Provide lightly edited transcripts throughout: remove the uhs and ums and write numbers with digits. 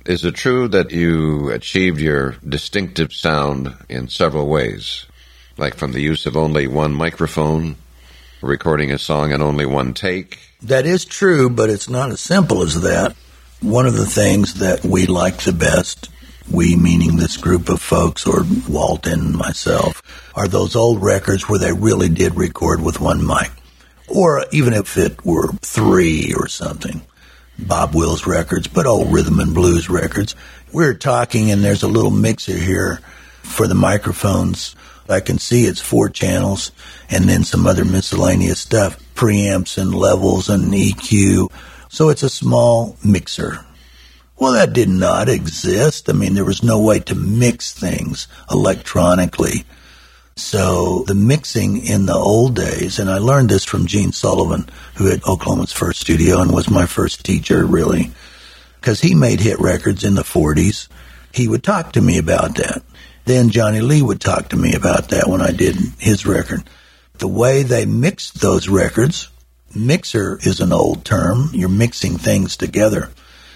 Is it true that you achieved your distinctive sound in several ways? Like from the use of only one microphone, recording a song in only one take? That is true, but it's not as simple as that. One of the things that we like the best, we meaning this group of folks, or Walt and myself, are those old records where they really did record with one mic. Or even if it were three or something. Bob Wills records, but old rhythm and blues records. We're talking, and there's a little mixer here for the microphones. I can see it's 4 channels, and then some other miscellaneous stuff, preamps and levels and EQ. So it's a small mixer. Well, that did not exist. I mean, there was no way to mix things electronically. So the mixing in the old days, and I learned this from Gene Sullivan, who had Oklahoma's first studio and was my first teacher, really, because he made hit records in the 40s. He would talk to me about that. Then Johnny Lee would talk to me about that when I did his record. The way they mixed those records, mixer is an old term. You're mixing things together.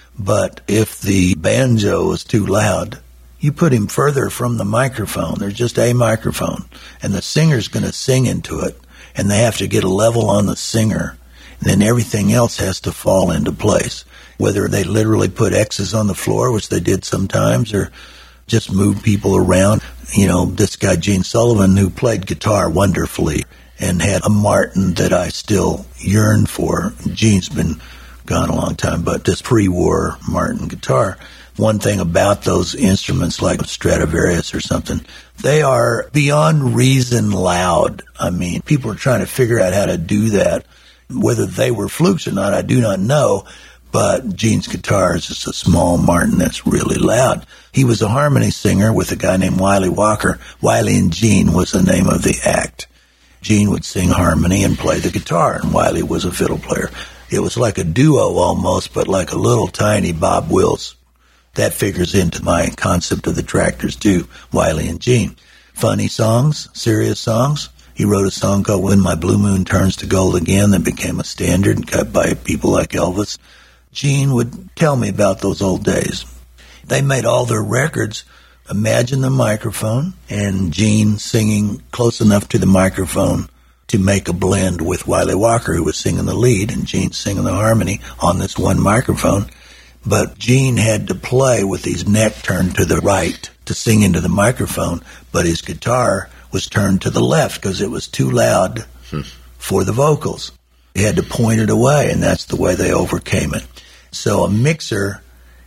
But if the banjo was too loud, you put him further from the microphone. There's just a microphone. And the singer's going to sing into it. And they have to get a level on the singer. And then everything else has to fall into place. Whether they literally put X's on the floor, which they did sometimes, or just move people around. You know, this guy Gene Sullivan, who played guitar wonderfully and had a Martin that I still yearn for. Gene's been gone a long time, but this pre-war Martin guitar, one thing about those instruments like Stradivarius or something, they are beyond reason loud. I mean, people are trying to figure out how to do that. Whether they were flukes or not, I do not know, but Gene's guitar is just a small Martin that's really loud. He was a harmony singer with a guy named Wiley Walker. Wiley and Gene was the name of the act. Gene would sing harmony and play the guitar, and Wiley was a fiddle player. It was like a duo almost, but like a little tiny Bob Wills. That figures into my concept of the Tractors too, Wiley and Gene. Funny songs, serious songs. He wrote a song called When My Blue Moon Turns to Gold Again that became a standard and cut by people like Elvis. Gene would tell me about those old days. They made all their records. Imagine the microphone and Gene singing close enough to the microphone to make a blend with Wiley Walker, who was singing the lead, and Gene singing the harmony on this one microphone. But Gene had to play with his neck turned to the right to sing into the microphone, but his guitar was turned to the left because it was too loud for the vocals. He had to point it away, and that's the way they overcame it. So a mixer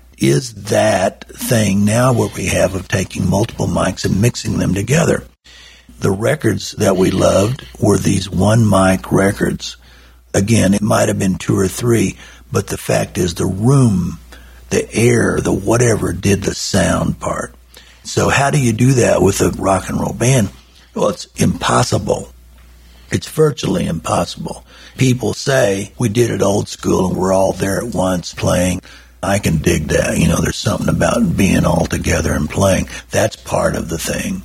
is that thing now where we have of taking multiple mics and mixing them together. The records that we loved were these one mic records. Again, it might have been 2 or 3, but the fact is the room, the air, the whatever did the sound part. So how do you do that with a rock and roll band? Well, it's impossible. It's virtually impossible. People say we did it old school and we're all there at once playing. I can dig that. You know, there's something about being all together and playing. That's part of the thing.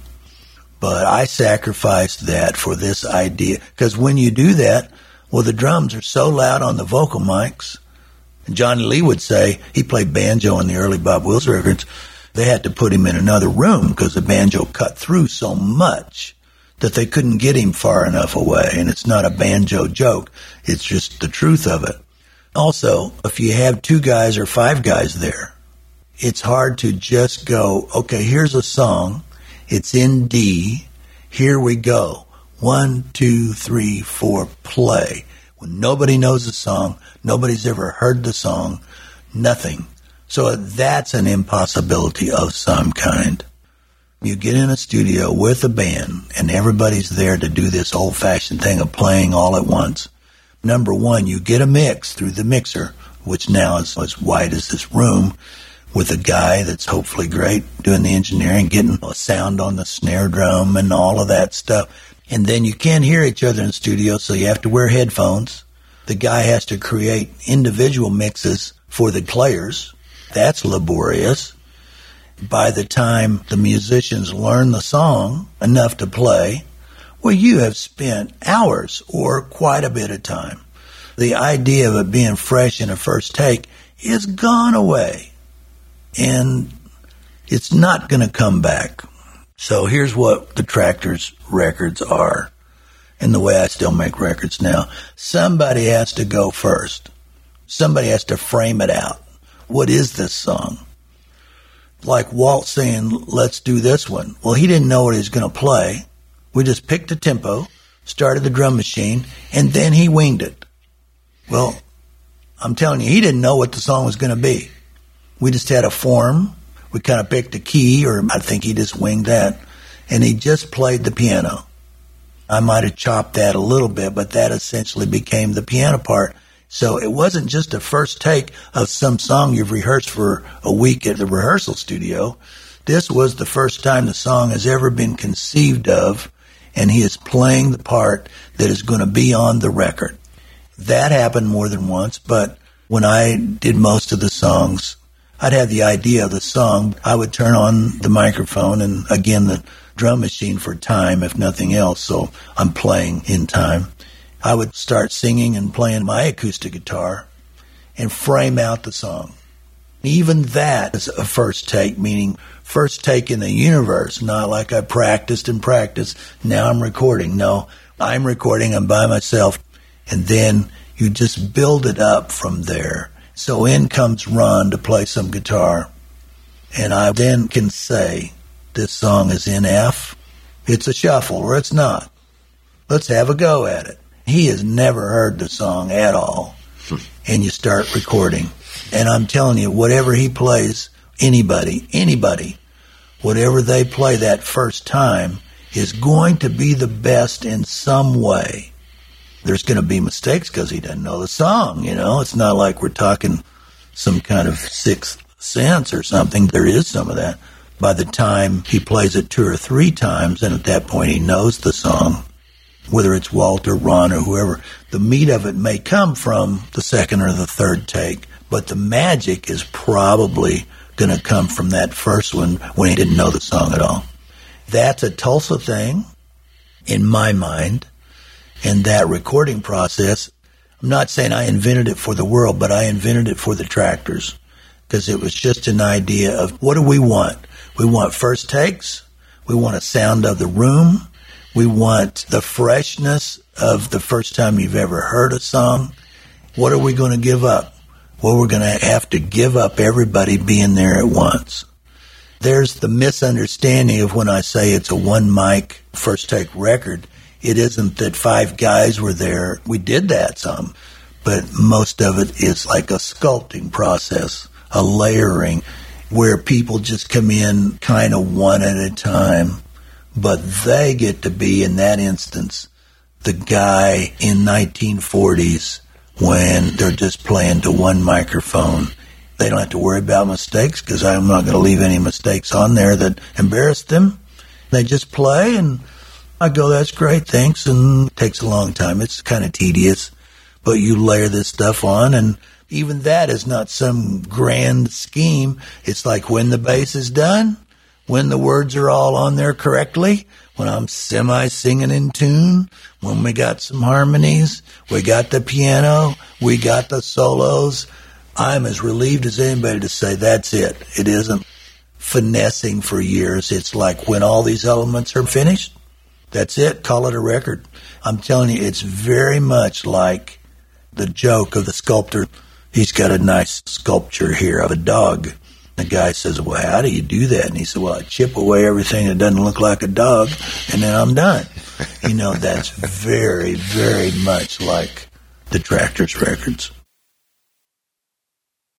But I sacrificed that for this idea. Because when you do that, well, the drums are so loud on the vocal mics. And Johnny Lee would say, he played banjo in the early Bob Wills records, they had to put him in another room because the banjo cut through so much that they couldn't get him far enough away. And it's not a banjo joke. It's just the truth of it. Also, if you have 2 guys or 5 guys there, it's hard to just go, okay, here's a song. It's in D. Here we go. 1, 2, 3, 4, play. When nobody knows the song, nobody's ever heard the song, nothing. So that's an impossibility of some kind. You get in a studio with a band, and everybody's there to do this old-fashioned thing of playing all at once. Number one, you get a mix through the mixer, which now is as wide as this room, with a guy that's hopefully great doing the engineering, getting a sound on the snare drum and all of that stuff. And then you can't hear each other in the studio, so you have to wear headphones. The guy has to create individual mixes for the players. That's laborious. By the time the musicians learn the song enough to play, well, you have spent hours or quite a bit of time. The idea of it being fresh in a first take is gone away. and it's not going to come back. So here's what the Tractors records are, and the way I still make records now. Somebody has to go first. Somebody has to frame it out. What is this song? Like Walt saying, let's do this one. Well, he didn't know what he was going to play. We just picked the tempo, started the drum machine, and then he winged it. Well, I'm telling you, he didn't know what the song was going to be. We just had a form. We kind of picked a key, or I think he just winged that, and he just played the piano. I might have chopped that a little bit, but that essentially became the piano part. So it wasn't just a first take of some song you've rehearsed for a week at the rehearsal studio. This was the first time the song has ever been conceived of, and he is playing the part that is going to be on the record. That happened more than once, but when I did most of the songs, I'd have the idea of the song. I would turn on the microphone and, again, the drum machine for time, if nothing else, so I'm playing in time. I would start singing and playing my acoustic guitar and frame out the song. Even that is a first take, meaning first take in the universe, not like I practiced and practiced. Now I'm recording. No, I'm recording. I'm by myself. And then you just build it up from there. So in comes Ron to play some guitar. And I then can say, this song is in F. It's a shuffle, or it's not. Let's have a go at it. He has never heard the song at all. And you start recording. And I'm telling you, whatever he plays, anybody, whatever they play that first time is going to be the best in some way. There's going to be mistakes because he doesn't know the song, you know. It's not like we're talking some kind of sixth sense or something. There is some of that. By the time he plays it 2 or 3 times, and at that point he knows the song, whether it's Walt or Ron or whoever, the meat of it may come from the second or the third take, but the magic is probably going to come from that first one when he didn't know the song at all. That's a Tulsa thing, in my mind, and that recording process. I'm not saying I invented it for the world, but I invented it for the Tractors, because it was just an idea of what do we want? We want first takes. We want a sound of the room. We want the freshness of the first time you've ever heard a song. What are we going to give up? Well, we're going to have to give up everybody being there at once. There's the misunderstanding of when I say it's a one mic first take record. It isn't that 5 guys were there. We did that some, but most of it is like a sculpting process, a layering, where people just come in kind of one at a time. But they get to be, in that instance, the guy in 1940s when they're just playing to one microphone. They don't have to worry about mistakes because I'm not going to leave any mistakes on there that embarrass them. They just play, and I go, that's great, thanks, and it takes a long time. It's kind of tedious, but you layer this stuff on, and even that is not some grand scheme. It's like when the bass is done, when the words are all on there correctly, when I'm semi-singing in tune, when we got some harmonies, we got the piano, we got the solos, I'm as relieved as anybody to say that's it. It isn't finessing for years. It's like when all these elements are finished, that's it, call it a record. I'm telling you, it's very much like the joke of the sculptor. He's got a nice sculpture here of a dog. The guy says, well, how do you do that? And he said, well, I chip away everything that doesn't look like a dog, and then I'm done. You know, that's very, very much like the Tractors records.